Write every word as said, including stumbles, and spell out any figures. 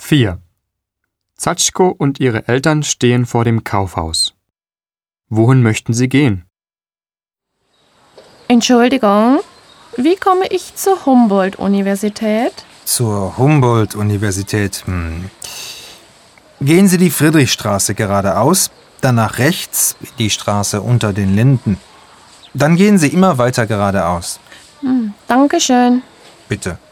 vier. Zatschko und ihre Eltern stehen vor dem Kaufhaus. Wohin möchten sie gehen? Entschuldigung, wie komme ich zur Humboldt-Universität? Zur Humboldt-Universität. Hm. Gehen Sie die Friedrichstraße geradeaus, dann nach rechts die Straße unter den Linden. Dann gehen Sie immer weiter geradeaus. Hm, Dankeschön. Bitte.